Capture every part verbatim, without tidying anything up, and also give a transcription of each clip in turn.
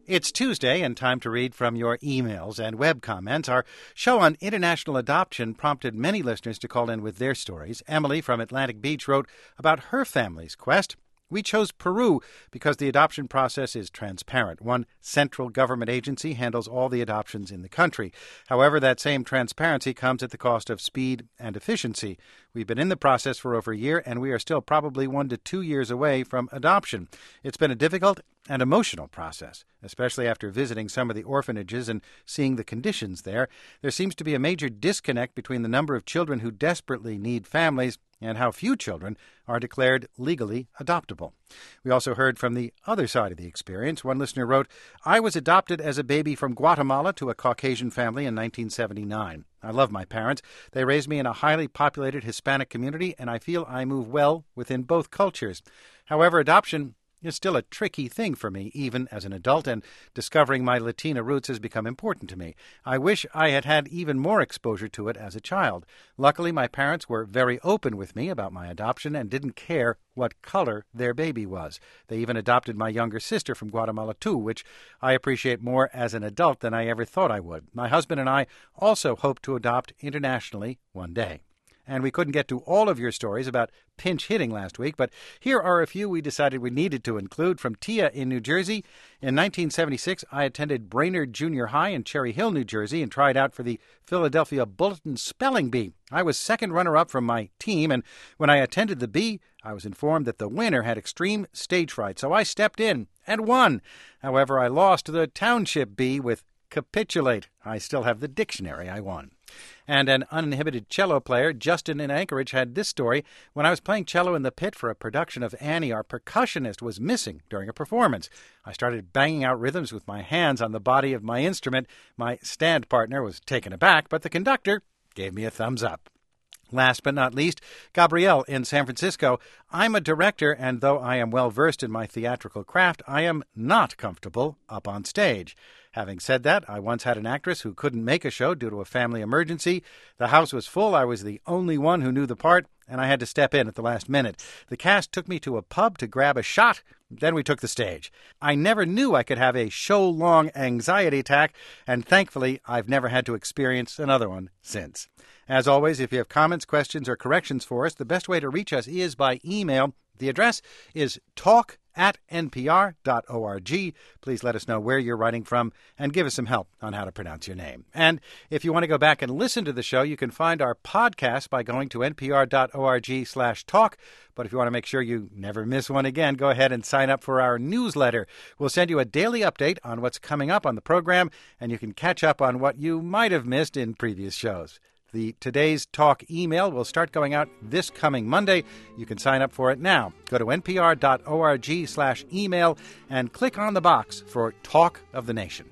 It's Tuesday and time to read from your emails and web comments. Our show on international adoption prompted many listeners to call in with their stories. Emily from Atlantic Beach wrote about her family's quest. We chose Peru because the adoption process is transparent. One central government agency handles all the adoptions in the country. However, that same transparency comes at the cost of speed and efficiency. We've been in the process for over a year, and we are still probably one to two years away from adoption. It's been a difficult and emotional process, especially after visiting some of the orphanages and seeing the conditions there. There seems to be a major disconnect between the number of children who desperately need families and how few children are declared legally adoptable. We also heard from the other side of the experience. One listener wrote, I was adopted as a baby from Guatemala to a Caucasian family in nineteen seventy-nine. I love my parents. They raised me in a highly populated Hispanic community, and I feel I move well within both cultures. However, adoption is still a tricky thing for me, even as an adult, and discovering my Latina roots has become important to me. I wish I had had even more exposure to it as a child. Luckily, my parents were very open with me about my adoption and didn't care what color their baby was. They even adopted my younger sister from Guatemala, too, which I appreciate more as an adult than I ever thought I would. My husband and I also hope to adopt internationally one day. And we couldn't get to all of your stories about pinch hitting last week, but here are a few we decided we needed to include. From Tia in New Jersey. In nineteen seventy-six, I attended Brainerd Junior High in Cherry Hill, New Jersey, and tried out for the Philadelphia Bulletin Spelling Bee. I was second runner-up from my team, and when I attended the bee, I was informed that the winner had extreme stage fright, so I stepped in and won. However, I lost to the township bee with capitulate. I still have the dictionary I won. And an uninhibited cello player, Justin in Anchorage, had this story. When I was playing cello in the pit for a production of Annie, our percussionist was missing during a performance. I started banging out rhythms with my hands on the body of my instrument. My stand partner was taken aback, but the conductor gave me a thumbs up. Last but not least, Gabrielle in San Francisco. I'm a director, and though I am well versed in my theatrical craft, I am not comfortable up on stage. Having said that, I once had an actress who couldn't make a show due to a family emergency. The house was full. I was the only one who knew the part, and I had to step in at the last minute. The cast took me to a pub to grab a shot. Then we took the stage. I never knew I could have a show-long anxiety attack, and thankfully, I've never had to experience another one since. As always, if you have comments, questions, or corrections for us, the best way to reach us is by email. The address is talk at n p r dot org. Please let us know where you're writing from and give us some help on how to pronounce your name. And if you want to go back and listen to the show, you can find our podcast by going to n p r dot org slash talk. But if you want to make sure you never miss one again, go ahead and sign up for our newsletter. We'll send you a daily update on what's coming up on the program, and you can catch up on what you might have missed in previous shows. The Today's Talk email will start going out this coming Monday. You can sign up for it now. Go to n p r dot org slash email and click on the box for Talk of the Nation.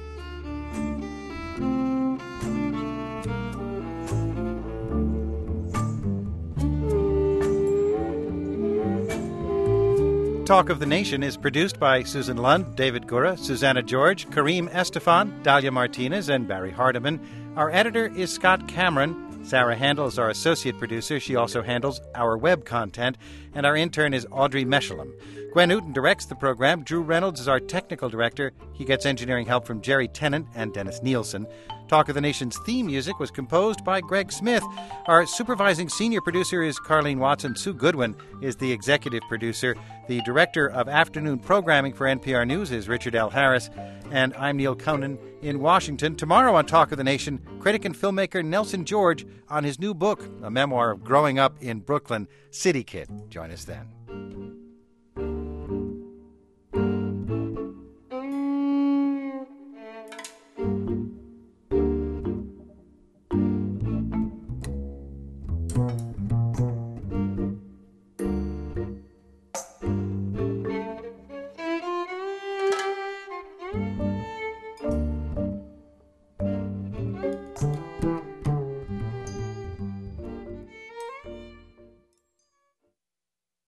Talk of the Nation is produced by Susan Lund, David Gura, Susanna George, Kareem Estefan, Dalia Martinez, and Barry Hardiman. Our editor is Scott Cameron. Sarah Handel is our associate producer. She also handles our web content. And our intern is Audrey Meshalem. Gwen Newton directs the program. Drew Reynolds is our technical director. He gets engineering help from Jerry Tennant and Dennis Nielsen. Talk of the Nation's theme music was composed by Greg Smith. Our supervising senior producer is Carlene Watson. Sue Goodwin is the executive producer. The director of afternoon programming for N P R News is Richard L. Harris. And I'm Neil Conan in Washington. Tomorrow on Talk of the Nation, critic and filmmaker Nelson George on his new book, a memoir of growing up in Brooklyn, City Kid. Join us then.